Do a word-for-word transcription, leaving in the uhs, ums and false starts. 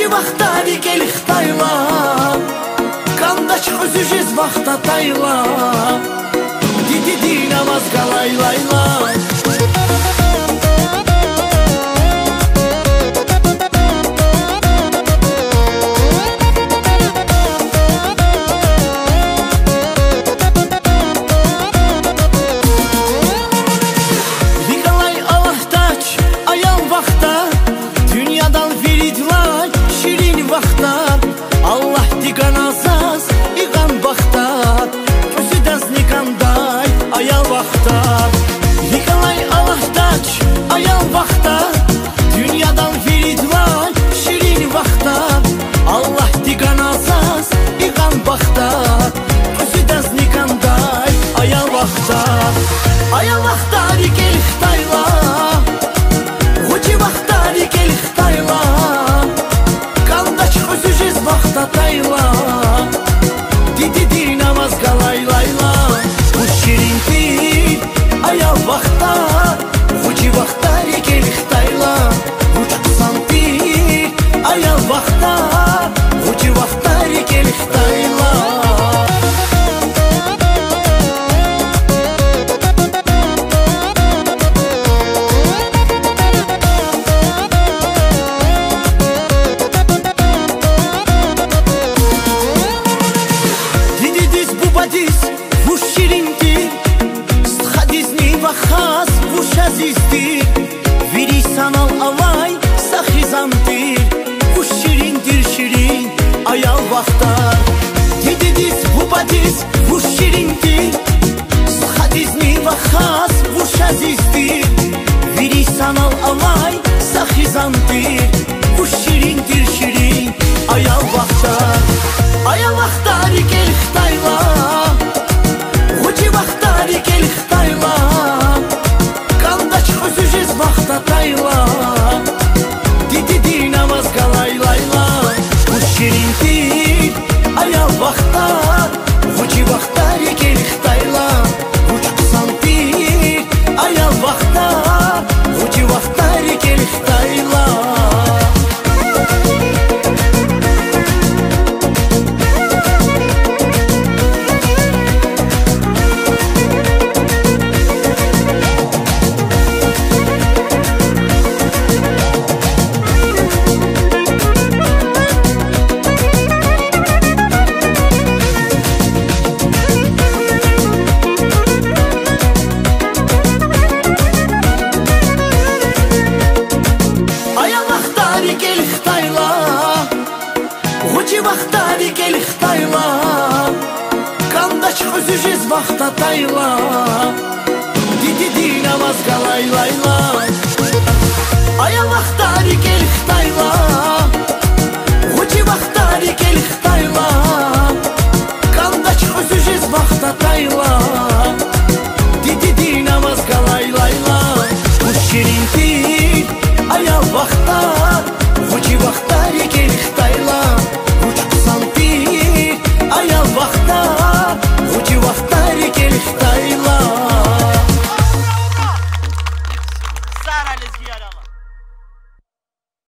вахтари келих тайла, кандач хозюжез вахта тайла, диди ди намаз галай лайла. Dünyadan viridlar, şirin vaxtlar, Allah diqan azaz, iqan vaxtlar, gözüdən zniqanday, ayal vaxtlar. Nikolay Alahtaç, ayal vaxtlar, dünyadan viridlar, şirin vaxtlar, Allah diqan azaz, iqan vaxtlar, gözüdən zniqanday, ayal vaxtlar. Ayal vaxtlar, iqelik tayla, Гучи вахтари келих тайла, кандач хозюжез вахта тайла, диди ди намаз галай лайла. Уж ширин тил, аял вахта, Гучи вахтари келих тайла, Уж кусан тил, аял вахта, Гучи вахтари келих тайла. Вуш ширинти, стхадизни вахас, вуш азизти, вири санал алай, сахизантир, вуш ширинтир ширин, аял вахтар. Дидидис бубадис, вуш ширинти, стхадизни вахас, вуш азизти, вири санал алай, сахизантир, вуш ширинтир ширин, аял вахтар. Аял вахтари келих тайла, Гучи вахтари келих тайла, кандач хозюжез вахта тайла, диди ди намаз галай лайла. Уж ширин тил, аял вахтар, Гучи вахтари келих тайла, Уж кусан тил, аял вахтар, Гучи вахтари келих тайла. Гучи вахтари келих тайла, кандач хозюжез вахта тайла, диди ди намаз галай лайла. Аял вахтари келих тайла, Гучи вахтари келих тайла, кандач хозюжез вахта тайла,